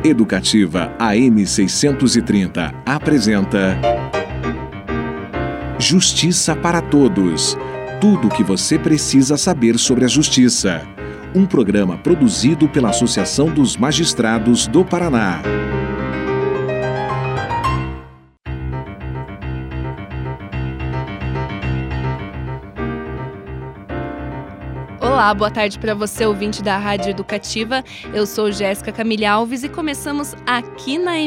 Educativa AM 630 apresenta Justiça para Todos. Tudo o que você precisa saber sobre a justiça. Um programa produzido pela Associação dos Magistrados do Paraná. Olá, boa tarde para você, ouvinte da Rádio Educativa. Eu sou Jéssica Camille Alves e começamos aqui na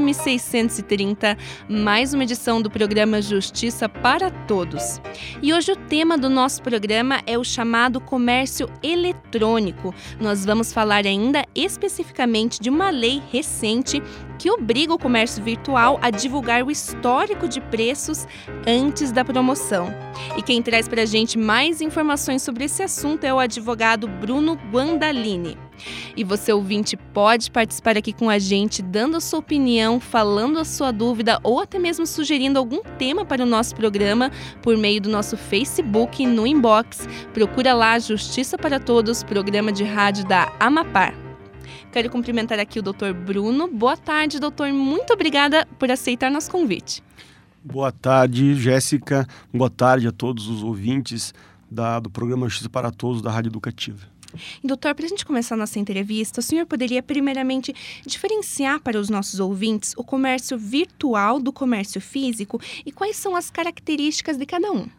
M630 mais uma edição do programa Justiça para Todos. E hoje o tema do nosso programa é o chamado comércio eletrônico. Nós vamos falar ainda especificamente de uma lei recente que obriga o comércio virtual a divulgar o histórico de preços antes da promoção. E quem traz para a gente mais informações sobre esse assunto é o advogado Bruno Guandalini. E você, ouvinte, pode participar aqui com a gente, dando a sua opinião, falando a sua dúvida ou até mesmo sugerindo algum tema para o nosso programa por meio do nosso Facebook no inbox. Procura lá Justiça para Todos, programa de rádio da Amapar. Quero cumprimentar aqui o Dr. Bruno. Boa tarde, doutor. Muito obrigada por aceitar nosso convite. Boa tarde, Jéssica. Boa tarde a todos os ouvintes do programa Justiça para Todos da Rádio Educativa. Doutor, para a gente começar a nossa entrevista, o senhor poderia primeiramente diferenciar para os nossos ouvintes o comércio virtual do comércio físico e quais são as características de cada um?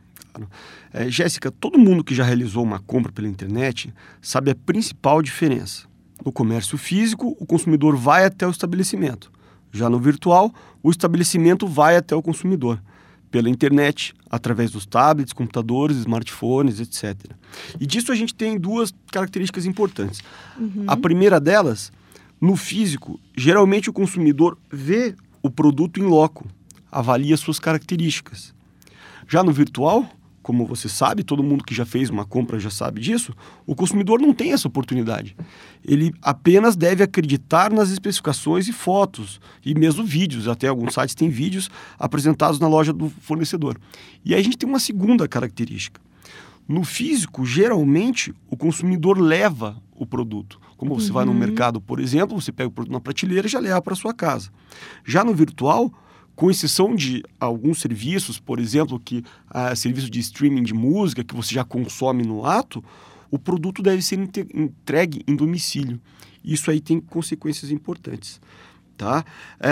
Jéssica, todo mundo que já realizou uma compra pela internet sabe a principal diferença. No comércio físico, o consumidor vai até o estabelecimento. Já no virtual, o estabelecimento vai até o consumidor. Pela internet, através dos tablets, computadores, smartphones, etc. E disso a gente tem duas características importantes. A primeira delas, no físico, geralmente o consumidor vê o produto em loco, avalia suas características. Já no virtual, como você sabe, todo mundo que já fez uma compra já sabe disso, o consumidor não tem essa oportunidade. Ele apenas deve acreditar nas especificações e fotos, e mesmo vídeos, até alguns sites têm vídeos apresentados na loja do fornecedor. E aí a gente tem uma segunda característica. No físico, geralmente, o consumidor leva o produto. Como você vai no mercado, por exemplo, você pega o produto na prateleira e já leva para sua casa. Já no virtual, com exceção de alguns serviços, por exemplo, serviço de streaming de música que você já consome no ato, o produto deve ser entregue em domicílio. Isso aí tem consequências importantes. Tá?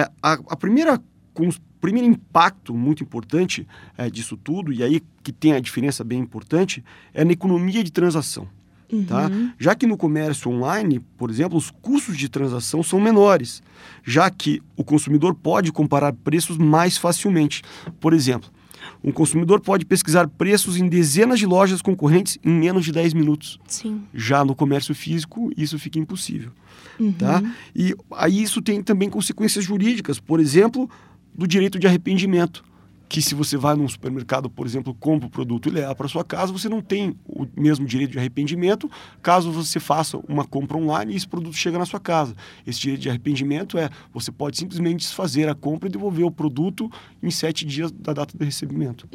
O primeiro impacto muito importante disso tudo, e aí que tem a diferença bem importante, é na economia de transação. Tá? Já que no comércio online, por exemplo, os custos de transação são menores, já que o consumidor pode comparar preços mais facilmente. Por exemplo, um consumidor pode pesquisar preços em dezenas de lojas concorrentes em menos de 10 minutos. Sim. Já no comércio físico, isso fica impossível. Tá? E aí isso tem também consequências jurídicas, por exemplo, do direito de arrependimento. Que se você vai num supermercado, por exemplo, compra o produto e leva para sua casa, você não tem o mesmo direito de arrependimento caso você faça uma compra online e esse produto chega na sua casa. Esse direito de arrependimento você pode simplesmente desfazer a compra e devolver o produto em 7 dias da data de recebimento.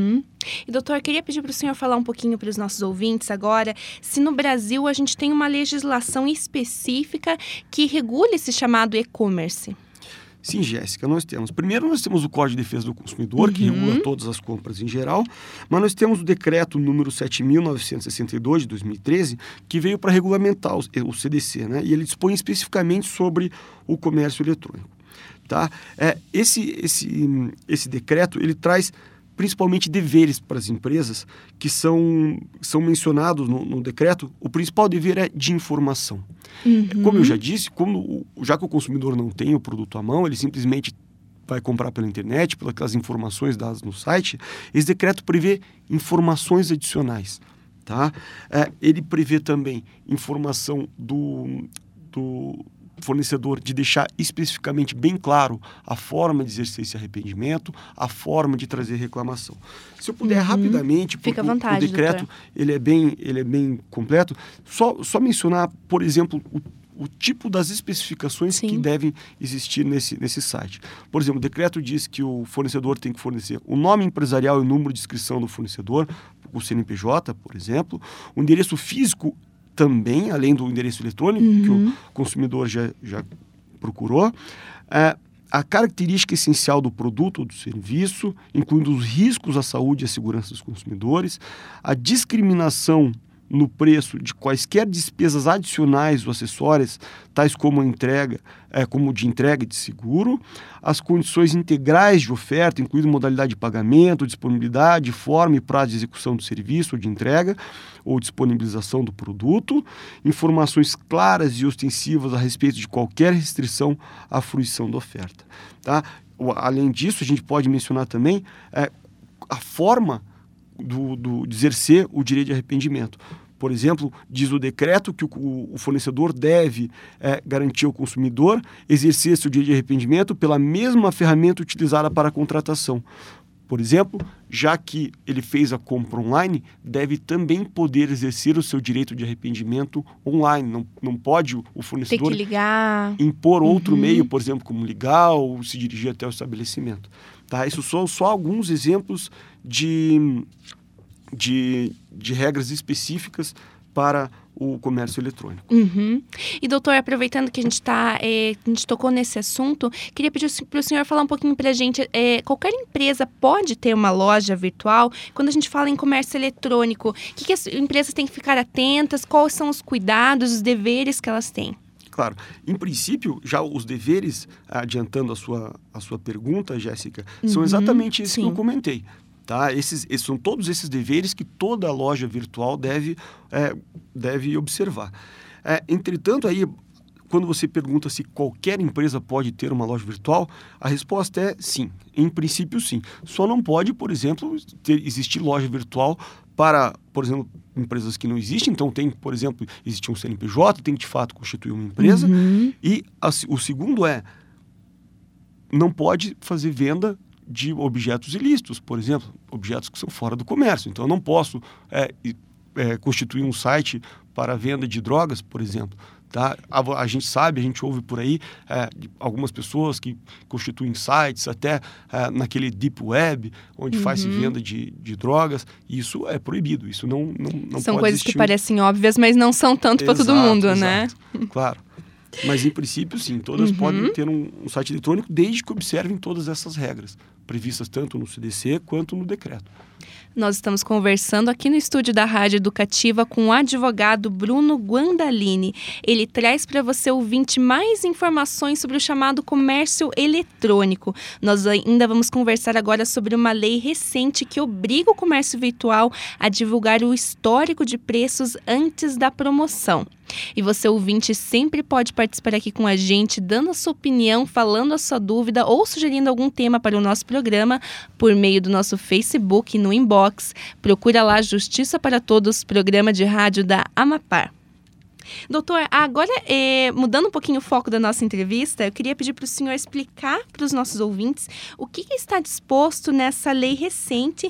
E doutor, queria pedir para o senhor falar um pouquinho para os nossos ouvintes agora, se no Brasil a gente tem uma legislação específica que regule esse chamado e-commerce. Sim, Jéssica, nós temos. Primeiro, nós temos o Código de Defesa do Consumidor, que regula todas as compras em geral, mas nós temos o decreto número 7.962 de 2013, que veio para regulamentar o CDC, né? E ele dispõe especificamente sobre o comércio eletrônico. Tá? Esse decreto, ele traz principalmente deveres para as empresas que são mencionados no decreto. O principal dever é de informação. Como eu já disse, já que o consumidor não tem o produto à mão, ele simplesmente vai comprar pela internet, pelas informações dadas no site, esse decreto prevê informações adicionais. Tá? Ele prevê também informação do fornecedor de deixar especificamente bem claro a forma de exercer esse arrependimento, a forma de trazer reclamação. Se eu puder rapidamente, porque o decreto ele é bem completo, só mencionar, por exemplo, o tipo das especificações que devem existir nesse site. Por exemplo, o decreto diz que o fornecedor tem que fornecer o nome empresarial e o número de inscrição do fornecedor, o CNPJ, por exemplo, o endereço físico também, além do endereço eletrônico, que o consumidor já procurou. A característica essencial do produto ou do serviço, incluindo os riscos à saúde e à segurança dos consumidores, a discriminação no preço de quaisquer despesas adicionais ou acessórias, tais como como de entrega e de seguro, as condições integrais de oferta, incluindo modalidade de pagamento, disponibilidade, forma e prazo de execução do serviço ou de entrega ou disponibilização do produto, informações claras e ostensivas a respeito de qualquer restrição à fruição da oferta. Tá? Além disso, a gente pode mencionar também a forma de exercer o direito de arrependimento. Por exemplo, diz o decreto que o fornecedor deve garantir ao consumidor exercer seu direito de arrependimento pela mesma ferramenta utilizada para a contratação. Por exemplo, já que ele fez a compra online, deve também poder exercer o seu direito de arrependimento online. Não pode o fornecedor tem que ligar, impor outro meio, por exemplo, como ligar ou se dirigir até o estabelecimento. Tá? Isso são só alguns exemplos de regras específicas para o comércio eletrônico. E, doutor, aproveitando que a gente tocou nesse assunto, queria pedir para o senhor falar um pouquinho para a gente, qualquer empresa pode ter uma loja virtual? Quando a gente fala em comércio eletrônico, o que as empresas têm que ficar atentas? Quais são os cuidados, os deveres que elas têm? Claro, em princípio, já os deveres, adiantando a sua pergunta, Jéssica, são exatamente esses que eu comentei. Tá? São todos esses deveres que toda loja virtual deve observar. Entretanto, aí, quando você pergunta se qualquer empresa pode ter uma loja virtual, a resposta é sim. Em princípio, sim. Só não pode, por exemplo, existir loja virtual para, por exemplo, empresas que não existem. Então, por exemplo, existe um CNPJ, tem que, de fato, constituir uma empresa. E o segundo não pode fazer venda de objetos ilícitos, por exemplo, objetos que são fora do comércio. Então, eu não posso constituir um site para a venda de drogas, por exemplo. Tá? A gente ouve por aí algumas pessoas que constituem sites até naquele deep web, onde faz-se venda de drogas. Isso é proibido, isso não são pode coisas existir. Que parecem óbvias, mas não são tanto para todo mundo, né? Claro. Mas, em princípio, sim, todas podem ter um site eletrônico, desde que observem todas essas regras, previstas tanto no CDC quanto no decreto. Nós estamos conversando aqui no estúdio da Rádio Educativa com o advogado Bruno Guandalini. Ele traz para você, ouvinte, mais informações sobre o chamado comércio eletrônico. Nós ainda vamos conversar agora sobre uma lei recente que obriga o comércio virtual a divulgar o histórico de preços antes da promoção. E você, ouvinte, sempre pode participar aqui com a gente, dando a sua opinião, falando a sua dúvida ou sugerindo algum tema para o nosso programa por meio do nosso Facebook no inbox. Procura lá Justiça para Todos, programa de rádio da Amapar. Doutor, agora, mudando um pouquinho o foco da nossa entrevista, eu queria pedir para o senhor explicar para os nossos ouvintes o que está disposto nessa lei recente,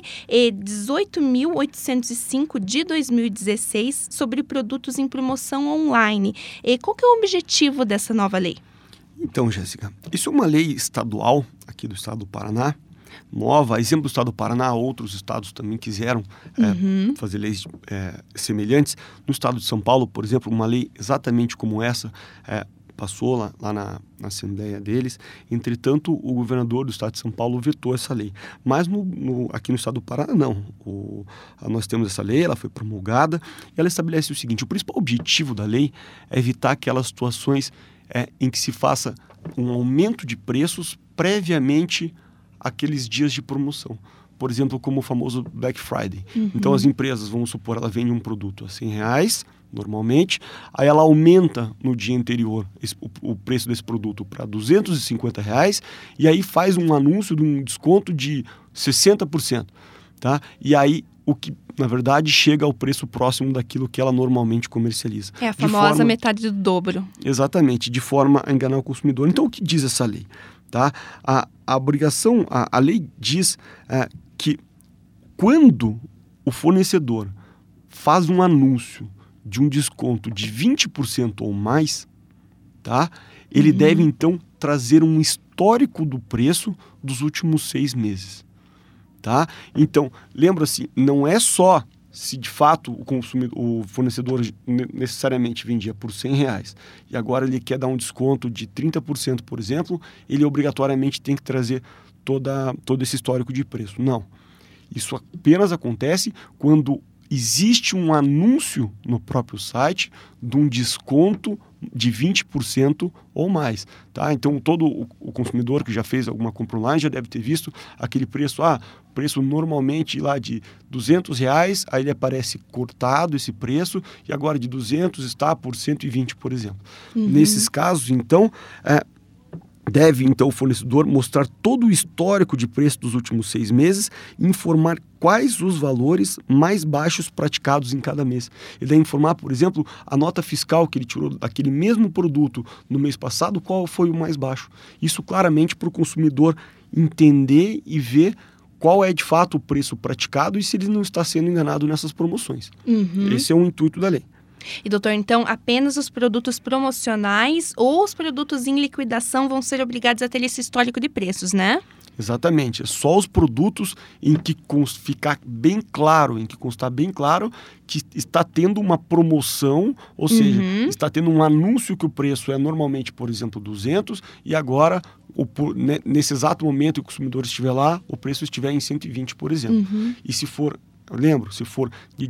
18.805 de 2016, sobre produtos em promoção online. Qual que é o objetivo dessa nova lei? Então, Jéssica, isso é uma lei estadual aqui do estado do Paraná, nova, exemplo do estado do Paraná, outros estados também quiseram fazer leis semelhantes. No estado de São Paulo, por exemplo, uma lei exatamente como essa passou lá na Assembleia deles. Entretanto, o governador do estado de São Paulo vetou essa lei. Mas aqui no estado do Paraná, não. Nós temos essa lei, ela foi promulgada, e ela estabelece o seguinte: o principal objetivo da lei é evitar aquelas situações em que se faça um aumento de preços previamente aqueles dias de promoção. Por exemplo, como o famoso Black Friday. Então, as empresas, vamos supor, ela vende um produto a R$100, normalmente, aí ela aumenta no dia anterior o preço desse produto para R$250, e aí faz um anúncio de um desconto de 60%. Tá? E aí, o que, na verdade, chega ao preço próximo daquilo que ela normalmente comercializa. É a famosa metade do dobro. Exatamente, de forma a enganar o consumidor. Então, o que diz essa lei? Tá? A obrigação, a lei diz que quando o fornecedor faz um anúncio de um desconto de 20% ou mais, tá? Ele deve, então, trazer um histórico do preço dos últimos 6 meses. Tá? Então, lembra-se, não é só se de fato o fornecedor necessariamente vendia por R$100 e agora ele quer dar um desconto de 30%, por exemplo, ele obrigatoriamente tem que trazer todo esse histórico de preço. Não. Isso apenas acontece quando existe um anúncio no próprio site de um desconto de 20% ou mais. Tá? Então, todo o consumidor que já fez alguma compra online já deve ter visto aquele preço, preço normalmente lá de R$200, aí ele aparece cortado esse preço e agora de 200 está por 120, por exemplo. Nesses casos, então, deve, então, o fornecedor mostrar todo o histórico de preço dos últimos 6 meses e informar quais os valores mais baixos praticados em cada mês. Ele deve informar, por exemplo, a nota fiscal que ele tirou daquele mesmo produto no mês passado, qual foi o mais baixo. Isso claramente para o consumidor entender e ver qual é de fato o preço praticado e se ele não está sendo enganado nessas promoções. Esse é o intuito da lei. E, doutor, então, apenas os produtos promocionais ou os produtos em liquidação vão ser obrigados a ter esse histórico de preços, né? Exatamente. É só os produtos em que constar bem claro que está tendo uma promoção, ou seja, está tendo um anúncio que o preço é normalmente, por exemplo, 200 e agora, nesse exato momento que o consumidor estiver lá, o preço estiver em 120, por exemplo. E se for de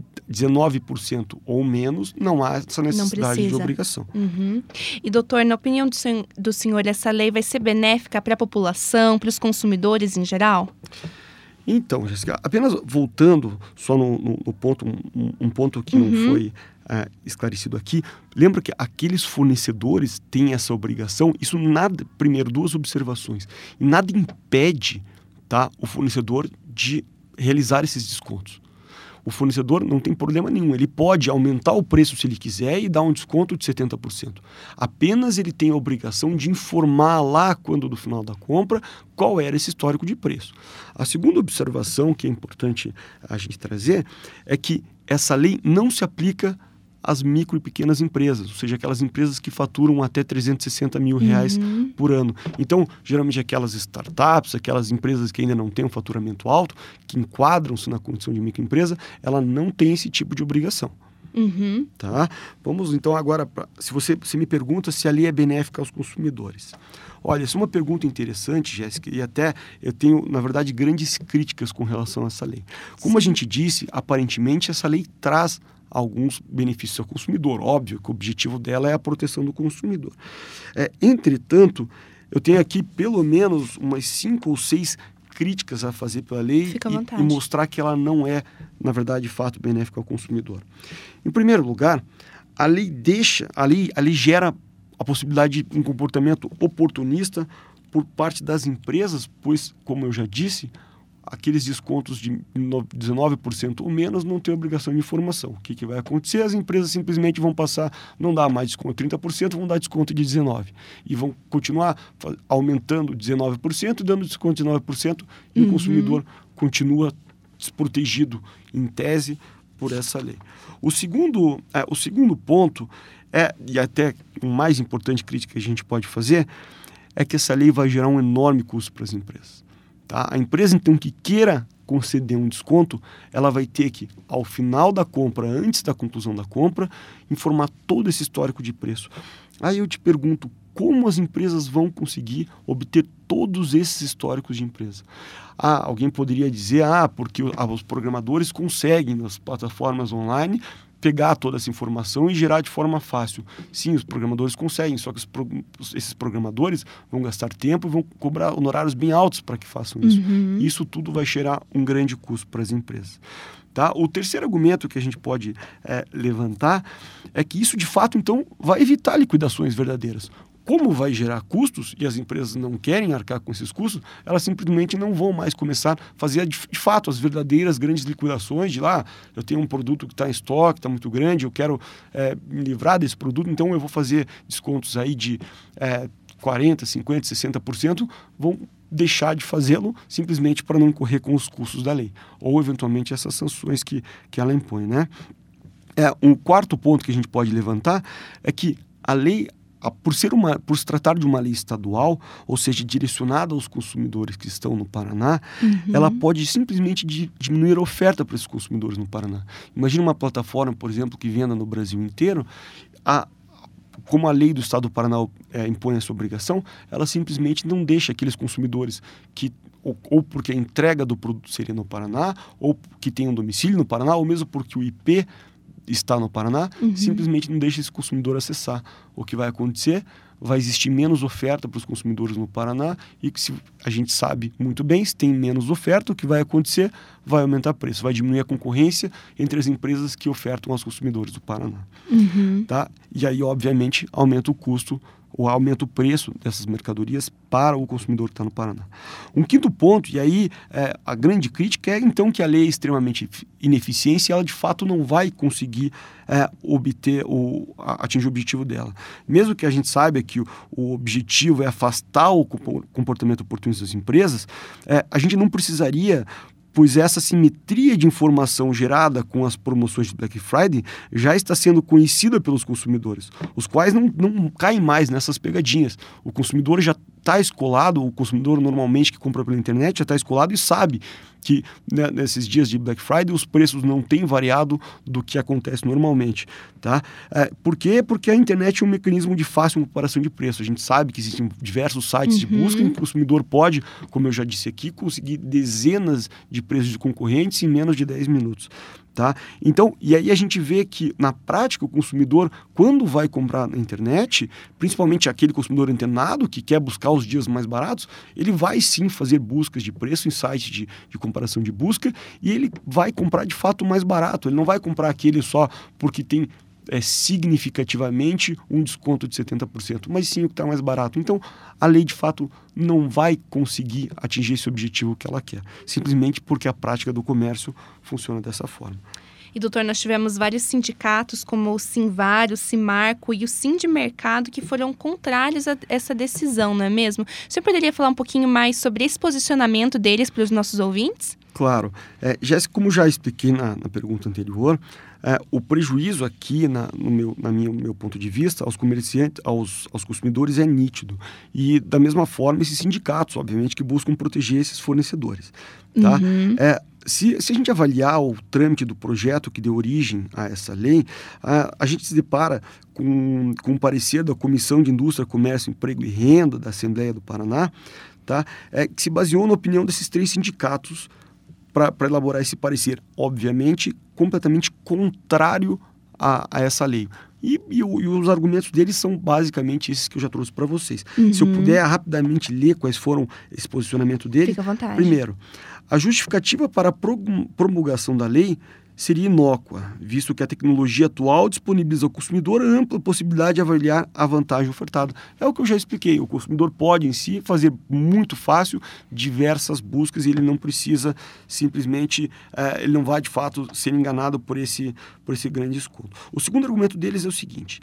19% ou menos, não há essa necessidade de obrigação. E, doutor, na opinião do senhor, essa lei vai ser benéfica para a população, para os consumidores em geral? Então, Jéssica, apenas voltando só no ponto, um ponto que não foi esclarecido aqui, lembra que aqueles fornecedores têm essa obrigação, primeiro, 2 observações, e nada impede, tá, o fornecedor de realizar esses descontos. O fornecedor não tem problema nenhum, ele pode aumentar o preço se ele quiser e dar um desconto de 70%. Apenas ele tem a obrigação de informar lá, quando do final da compra, qual era esse histórico de preço. A segunda observação que é importante a gente trazer é que essa lei não se aplica às micro e pequenas empresas, ou seja, aquelas empresas que faturam até R$360 mil por ano. Então, geralmente aquelas startups, aquelas empresas que ainda não têm um faturamento alto, que enquadram-se na condição de microempresa, ela não tem esse tipo de obrigação. Tá? Vamos então agora, se você me pergunta se a lei é benéfica aos consumidores. Olha, essa é uma pergunta interessante, Jéssica, e até eu tenho, na verdade, grandes críticas com relação a essa lei. Como a gente disse, aparentemente essa lei traz alguns benefícios ao consumidor. Óbvio que o objetivo dela é a proteção do consumidor. Entretanto, eu tenho aqui pelo menos umas 5 ou 6 críticas a fazer pela lei e mostrar que ela não é, na verdade, de fato benéfica ao consumidor. Em primeiro lugar, a lei gera a possibilidade de um comportamento oportunista por parte das empresas, pois, como eu já disse, aqueles descontos de 19% ou menos não têm obrigação de informação. O que vai acontecer? As empresas simplesmente vão passar, não dar mais desconto de 30%, vão dar desconto de 19%. E vão continuar aumentando 19% e dando desconto de 9%, e o consumidor continua desprotegido, em tese, por essa lei. O segundo ponto, e até o mais importante crítica que a gente pode fazer, é que essa lei vai gerar um enorme custo para as empresas. Tá? A empresa, então, que queira conceder um desconto, ela vai ter que, ao final da compra, antes da conclusão da compra, informar todo esse histórico de preço. Aí eu te pergunto, como as empresas vão conseguir obter todos esses históricos de empresa? Alguém poderia dizer, porque os programadores conseguem, nas plataformas online, pegar toda essa informação e gerar de forma fácil. Sim, os programadores conseguem, só que esses programadores vão gastar tempo e vão cobrar honorários bem altos para que façam isso. Isso tudo vai gerar um grande custo para as empresas. Tá? O terceiro argumento que a gente pode levantar é que isso, de fato, então, vai evitar liquidações verdadeiras. Como vai gerar custos e as empresas não querem arcar com esses custos, elas simplesmente não vão mais começar a fazer, de fato, as verdadeiras grandes liquidações de eu tenho um produto que está em estoque, está muito grande, eu quero me livrar desse produto, então eu vou fazer descontos aí de 40%, 50%, 60%, vão deixar de fazê-lo simplesmente para não incorrer com os custos da lei, ou eventualmente essas sanções que ela impõe, né? Um quarto ponto que a gente pode levantar é que a lei, por se tratar de uma lei estadual, ou seja, direcionada aos consumidores que estão no Paraná, ela pode simplesmente diminuir a oferta para esses consumidores no Paraná. Imagina uma plataforma, por exemplo, que venda no Brasil inteiro, como a lei do Estado do Paraná impõe essa obrigação, ela simplesmente não deixa aqueles consumidores que ou porque a entrega do produto seria no Paraná, ou que tem um domicílio no Paraná, ou mesmo porque o IP está no Paraná, simplesmente não deixa esse consumidor acessar. O que vai acontecer? Vai existir menos oferta para os consumidores no Paraná e que, se a gente sabe muito bem, se tem menos oferta, o que vai acontecer? Vai aumentar o preço, vai diminuir a concorrência entre as empresas que ofertam aos consumidores do Paraná. Tá? E aí, obviamente, aumenta o custo ou aumenta o preço dessas mercadorias para o consumidor que está no Paraná. Um quinto ponto, e aí a grande crítica é então que a lei é extremamente ineficiente e ela de fato não vai conseguir atingir o objetivo dela. Mesmo que a gente saiba que o objetivo é afastar o comportamento oportunista das empresas, a gente não precisaria, pois essa simetria de informação gerada com as promoções de Black Friday já está sendo conhecida pelos consumidores, os quais não caem mais nessas pegadinhas. O consumidor já está escolado, o consumidor normalmente que compra pela internet já está escolado e sabe que, né, nesses dias de Black Friday os preços não têm variado do que acontece normalmente. Tá? Por quê? Porque a internet é um mecanismo de fácil comparação de preço. A gente sabe que existem diversos sites de busca em que o consumidor pode, como eu já disse aqui, conseguir dezenas de preços de concorrentes em menos de 10 minutos. Tá? Então, e aí a gente vê que, na prática, o consumidor, quando vai comprar na internet, principalmente aquele consumidor antenado que quer buscar os dias mais baratos, ele vai sim fazer buscas de preço em sites de comparação de busca e ele vai comprar de fato mais barato. Ele não vai comprar aquele só porque tem significativamente um desconto de 70%, mas sim o que está mais barato. Então, a lei, de fato, não vai conseguir atingir esse objetivo que ela quer, simplesmente porque a prática do comércio funciona dessa forma. E, doutor, nós tivemos vários sindicatos, como o Sinvar, o Simarco e o Sindimercado, que foram contrários a essa decisão, não é mesmo? O senhor poderia falar um pouquinho mais sobre esse posicionamento deles para os nossos ouvintes? Claro. Jéssica, como já expliquei na pergunta anterior, o prejuízo aqui, no meu ponto de vista, aos comerciantes, aos consumidores é nítido. E, da mesma forma, esses sindicatos, obviamente, que buscam proteger esses fornecedores. Tá? Se a gente avaliar o trâmite do projeto que deu origem a essa lei, a gente se depara com um parecer da Comissão de Indústria, Comércio, Emprego e Renda da Assembleia do Paraná, tá? Que se baseou na opinião desses 3 sindicatos para elaborar esse parecer, obviamente, completamente contrário a essa lei. E os argumentos deles são basicamente esses que eu já trouxe para vocês. Se eu puder rapidamente ler quais foram esse posicionamento dele. Fica à vontade. Primeiro, a justificativa para a promulgação da lei seria inócua, visto que a tecnologia atual disponibiliza ao consumidor ampla possibilidade de avaliar a vantagem ofertada. É o que eu já expliquei, o consumidor pode em si fazer muito fácil diversas buscas e ele não precisa simplesmente, ele não vai de fato ser enganado por esse grande desconto. O segundo argumento deles é o seguinte,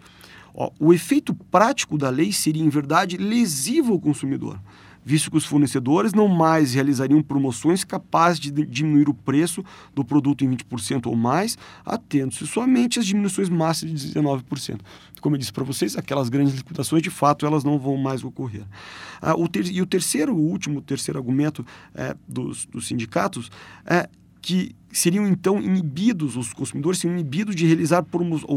o efeito prático da lei seria em verdade lesivo ao consumidor, visto que os fornecedores não mais realizariam promoções capazes de diminuir o preço do produto em 20% ou mais, atendo-se somente às diminuições máximas de 19%. Como eu disse para vocês, aquelas grandes liquidações, de fato, elas não vão mais ocorrer. O terceiro argumento dos sindicatos é que seriam, então, inibidos, os consumidores seriam inibidos de realizar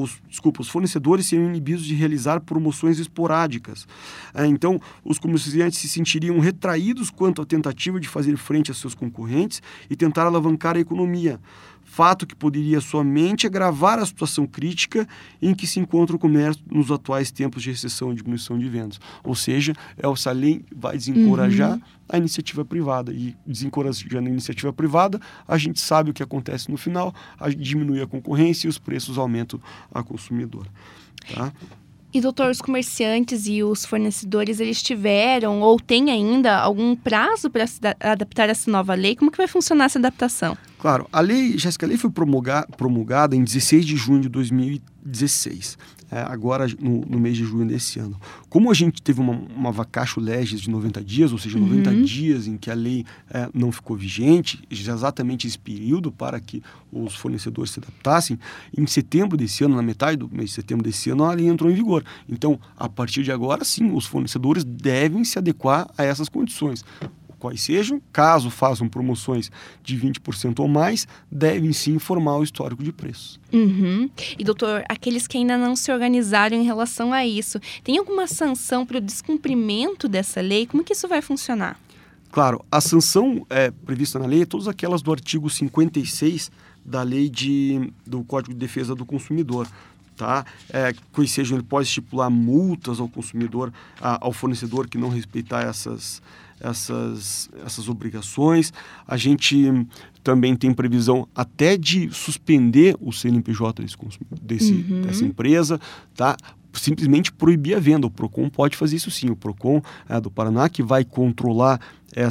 os fornecedores seriam inibidos de realizar promoções esporádicas. Então, os comerciantes se sentiriam retraídos quanto à tentativa de fazer frente a seus concorrentes e tentar alavancar a economia, fato que poderia somente agravar a situação crítica em que se encontra o comércio nos atuais tempos de recessão e diminuição de vendas. Ou seja, essa lei vai desencorajar a iniciativa privada. E desencorajando a iniciativa privada, a gente sabe o que acontece no final, diminui a concorrência e os preços aumentam a consumidor. Tá? E, doutor, os comerciantes e os fornecedores, eles tiveram ou têm ainda algum prazo para se adaptar a essa nova lei? Como que vai funcionar essa adaptação? Claro, Jéssica, a lei foi promulgada em 16 de junho de 2016. Agora no mês de junho desse ano. Como a gente teve uma vacatio legis de 90 dias, ou seja, 90 dias em que a lei não ficou vigente, exatamente esse período para que os fornecedores se adaptassem, em setembro desse ano, na metade do mês de setembro desse ano, a lei entrou em vigor. Então, a partir de agora, sim, os fornecedores devem se adequar a essas condições. Quais sejam, caso façam promoções de 20% ou mais, devem sim informar o histórico de preços. E, doutor, aqueles que ainda não se organizaram em relação a isso, tem alguma sanção para o descumprimento dessa lei? Como que isso vai funcionar? Claro, a sanção prevista na lei é todas aquelas do artigo 56 da lei do Código de Defesa do Consumidor. Tá? Quais sejam, ele pode estipular multas ao consumidor, ao fornecedor que não respeitar essas obrigações. A gente também tem previsão até de suspender o CNPJ dessa empresa, tá? Simplesmente proibir a venda. O PROCON pode fazer isso sim. O PROCON do Paraná, que vai controlar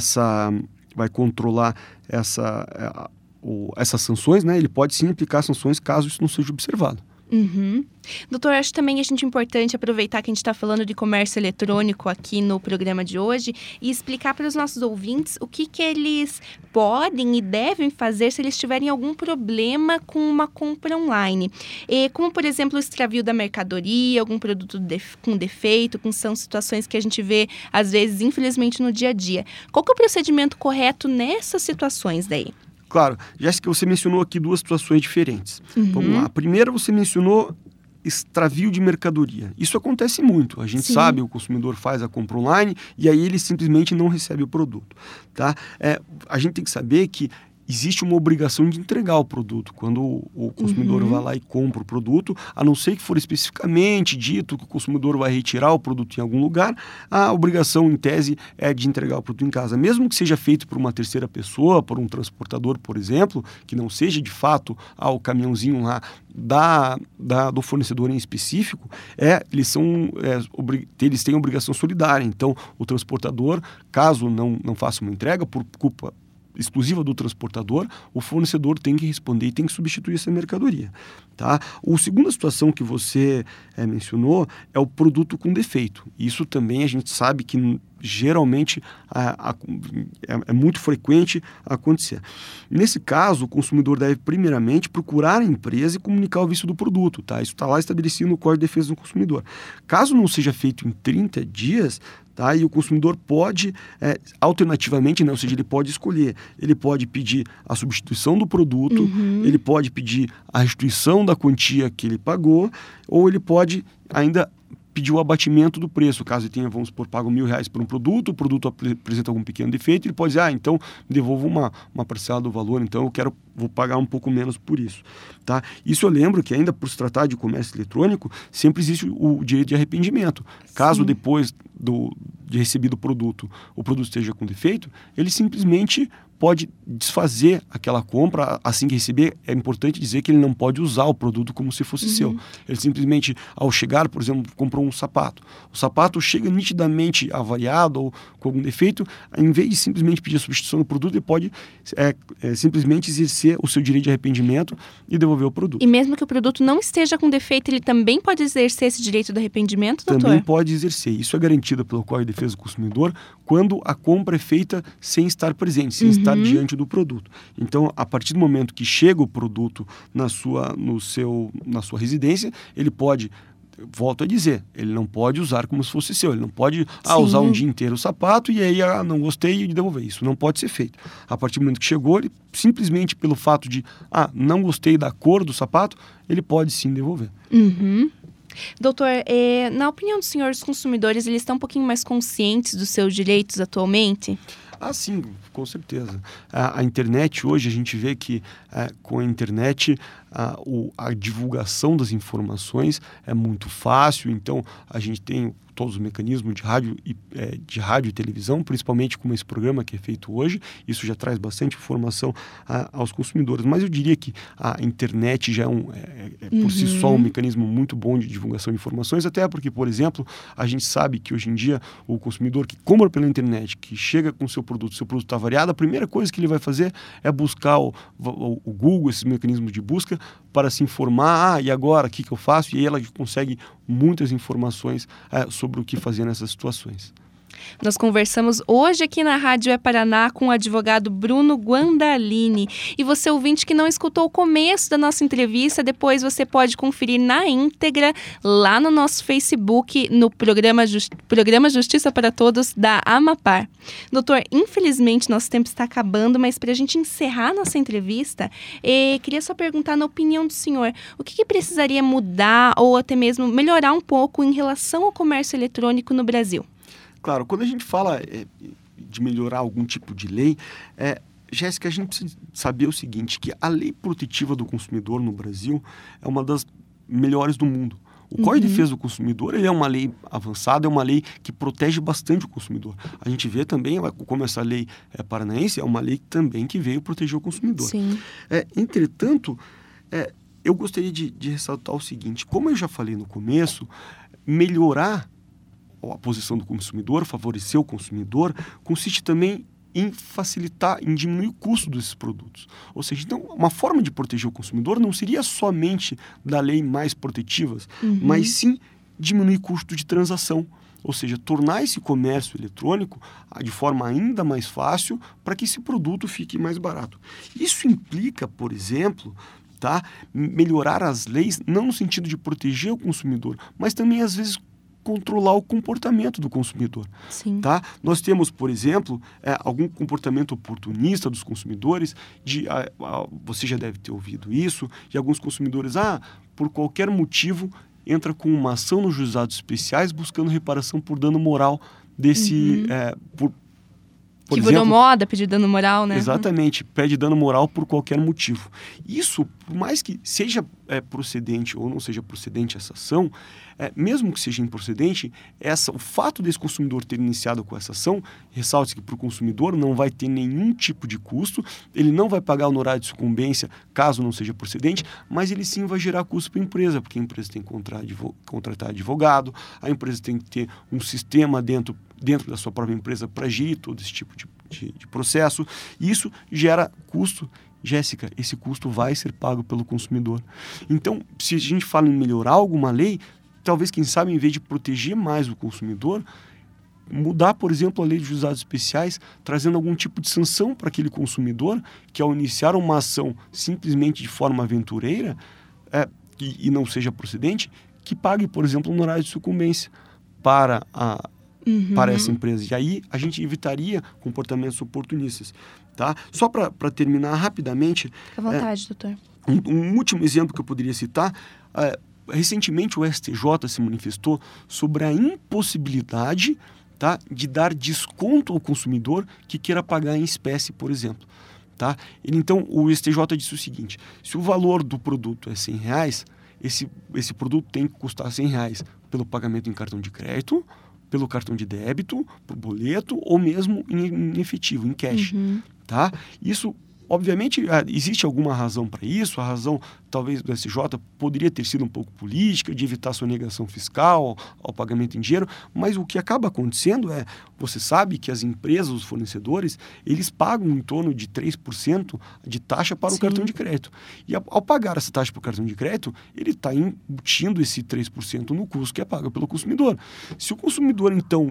essas sanções, né? Ele pode sim aplicar sanções caso isso não seja observado. Doutor, acho também importante aproveitar que a gente está falando de comércio eletrônico aqui no programa de hoje e explicar para os nossos ouvintes o que eles podem e devem fazer se eles tiverem algum problema com uma compra online. Como, por exemplo, o extravio da mercadoria, algum produto com defeito, são situações que a gente vê, às vezes, infelizmente, no dia a dia. Qual que é o procedimento correto nessas situações daí? Claro, Jéssica, você mencionou aqui duas situações diferentes. Vamos lá. A primeira, você mencionou extravio de mercadoria. Isso acontece muito. A gente sabe, o consumidor faz a compra online e aí ele simplesmente não recebe o produto. Tá? A gente tem que saber que existe uma obrigação de entregar o produto. Quando o consumidor vai lá e compra o produto, a não ser que for especificamente dito que o consumidor vai retirar o produto em algum lugar, a obrigação, em tese, é de entregar o produto em casa. Mesmo que seja feito por uma terceira pessoa, por um transportador, por exemplo, que não seja de fato o caminhãozinho lá do fornecedor em específico, eles têm obrigação solidária. Então, o transportador, caso não faça uma entrega por culpa exclusiva do transportador, o fornecedor tem que responder e tem que substituir essa mercadoria. Tá? A segunda situação que você mencionou é o produto com defeito. Isso também a gente sabe que geralmente é muito frequente acontecer. Nesse caso, o consumidor deve primeiramente procurar a empresa e comunicar o vício do produto. Tá? Isso está lá estabelecido no Código de Defesa do Consumidor. Caso não seja feito em 30 dias, tá? E o consumidor pode, alternativamente, né? Ou seja, ele pode escolher, ele pode pedir a substituição do produto, ele pode pedir a restituição da quantia que ele pagou, ou ele pode ainda pedir o abatimento do preço. Caso ele tenha, vamos supor, pago R$1.000 por um produto, o produto apresenta algum pequeno defeito, ele pode dizer, então me devolva uma parcela do valor, então vou pagar um pouco menos por isso. Tá? Isso eu lembro que ainda por se tratar de comércio eletrônico, sempre existe o direito de arrependimento. Caso depois de recebido o produto esteja com defeito, ele simplesmente pode desfazer aquela compra assim que receber. É importante dizer que ele não pode usar o produto como se fosse seu. Ele simplesmente, ao chegar, por exemplo, comprou um sapato. O sapato chega nitidamente avariado ou com algum defeito, em vez de simplesmente pedir a substituição do produto, ele pode simplesmente exercer o seu direito de arrependimento e devolver o produto. E mesmo que o produto não esteja com defeito, ele também pode exercer esse direito do arrependimento, doutor? Também pode exercer. Isso é garantido pelo Código de Defesa do Consumidor quando a compra é feita sem estar presente, sem estar diante do produto. Então, a partir do momento que chega o produto na sua residência, ele pode, volto a dizer, ele não pode usar como se fosse seu. Ele não pode usar um dia inteiro o sapato e aí não gostei e devolver. Isso não pode ser feito. A partir do momento que chegou, ele simplesmente pelo fato de não gostei da cor do sapato, ele pode sim devolver. Doutor, na opinião do senhor, os consumidores eles estão um pouquinho mais conscientes dos seus direitos atualmente? Sim, com certeza. A internet, hoje, a gente vê que com a internet a divulgação das informações é muito fácil, então a gente tem todos os mecanismos de rádio e televisão, principalmente como esse programa que é feito hoje. Isso já traz bastante informação aos consumidores. Mas eu diria que a internet já é por si só um mecanismo muito bom de divulgação de informações, até porque, por exemplo, a gente sabe que hoje em dia o consumidor que compra pela internet, que chega com o seu produto está variado, a primeira coisa que ele vai fazer é buscar o Google, esses mecanismos de busca, para se informar, e agora, o que eu faço? E aí ela consegue muitas informações sobre o que fazer nessas situações. Nós conversamos hoje aqui na Rádio Paraná com o advogado Bruno Guandalini. E você, ouvinte, que não escutou o começo da nossa entrevista, depois você pode conferir na íntegra lá no nosso Facebook, no programa Justiça para Todos da Amapar. Doutor, infelizmente nosso tempo está acabando, mas para a gente encerrar nossa entrevista, queria só perguntar, na opinião do senhor, o que precisaria mudar ou até mesmo melhorar um pouco em relação ao comércio eletrônico no Brasil? Claro, quando a gente fala de melhorar algum tipo de lei, Jéssica, a gente precisa saber o seguinte, que a lei protetiva do consumidor no Brasil é uma das melhores do mundo. O Código de Defesa do Consumidor, ele é uma lei avançada, é uma lei que protege bastante o consumidor. A gente vê também, como essa lei paranaense, é uma lei também que veio proteger o consumidor. Sim. Entretanto, eu gostaria de ressaltar o seguinte, como eu já falei no começo, melhorar a posição do consumidor, favorecer o consumidor, consiste também em facilitar, em diminuir o custo desses produtos. Ou seja, então, uma forma de proteger o consumidor não seria somente da lei mais protetivas, mas sim diminuir o custo de transação. Ou seja, tornar esse comércio eletrônico de forma ainda mais fácil para que esse produto fique mais barato. Isso implica, por exemplo, melhorar as leis, não no sentido de proteger o consumidor, mas também, às vezes, controlar o comportamento do consumidor. Sim. Nós temos, por exemplo, algum comportamento oportunista dos consumidores, você já deve ter ouvido isso, e alguns consumidores, por qualquer motivo, entra com uma ação nos juizados especiais buscando reparação por dano moral desse... que virou moda pedir dano moral, né? Exatamente, pede dano moral por qualquer motivo. Isso, por mais que seja procedente ou não seja procedente essa ação, mesmo que seja improcedente, o fato desse consumidor ter iniciado com essa ação, ressalte que para o consumidor não vai ter nenhum tipo de custo, ele não vai pagar honorário de sucumbência caso não seja procedente, mas ele sim vai gerar custo para a empresa, porque a empresa tem que contratar advogado, a empresa tem que ter um sistema dentro da sua própria empresa para agir todo esse tipo de processo, e isso gera custo. Jéssica, esse custo vai ser pago pelo consumidor. Então, se a gente fala em melhorar alguma lei, talvez, quem sabe, em vez de proteger mais o consumidor, mudar, por exemplo, a lei de juizados especiais, trazendo algum tipo de sanção para aquele consumidor que, ao iniciar uma ação simplesmente de forma aventureira e não seja procedente, que pague, por exemplo, um honorário de sucumbência para essa empresa. E aí a gente evitaria comportamentos oportunistas. Só para terminar rapidamente... Fique à vontade, doutor. Um último exemplo que eu poderia citar... recentemente o STJ se manifestou sobre a impossibilidade de dar desconto ao consumidor que queira pagar em espécie, por exemplo. Então, o STJ disse o seguinte: se o valor do produto é R$100, esse produto tem que custar R$100 pelo pagamento em cartão de crédito, pelo cartão de débito, por boleto ou mesmo em efetivo, em cash. Isso, obviamente, existe alguma razão para isso. A razão, talvez, do SJ poderia ter sido um pouco política, de evitar sonegação fiscal ao pagamento em dinheiro, mas o que acaba acontecendo você sabe que as empresas, os fornecedores, eles pagam em torno de 3% de taxa para o cartão de crédito. E ao pagar essa taxa para o cartão de crédito, ele está embutindo esse 3% no custo que é pago pelo consumidor. Se o consumidor, então,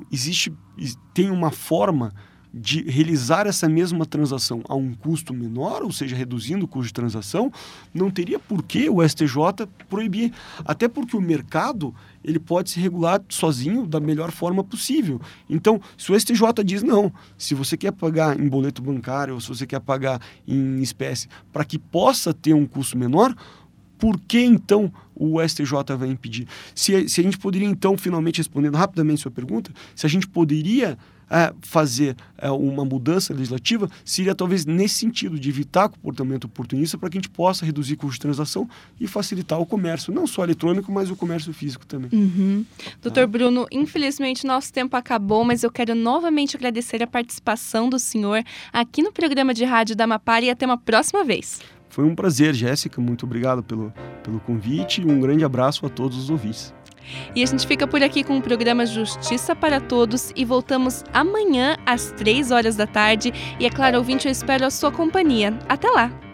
tem uma forma de realizar essa mesma transação a um custo menor, ou seja, reduzindo o custo de transação, não teria por que o STJ proibir. Até porque o mercado ele pode se regular sozinho da melhor forma possível. Então, se o STJ diz não, se você quer pagar em boleto bancário ou se você quer pagar em espécie para que possa ter um custo menor, por que, então, o STJ vai impedir? Se a gente poderia, então, finalmente respondendo rapidamente a sua pergunta, se a gente poderia fazer uma mudança legislativa seria talvez nesse sentido, de evitar comportamento oportunista para que a gente possa reduzir custo de transação e facilitar o comércio, não só eletrônico, mas o comércio físico também. Doutor Bruno, infelizmente nosso tempo acabou, mas eu quero novamente agradecer a participação do senhor aqui no programa de rádio da Amapá e até uma próxima vez. Foi um prazer, Jéssica, muito obrigado pelo convite e um grande abraço a todos os ouvintes. E a gente fica por aqui com o programa Justiça para Todos e voltamos amanhã às 3 horas da tarde. E é claro, ouvinte, eu espero a sua companhia. Até lá!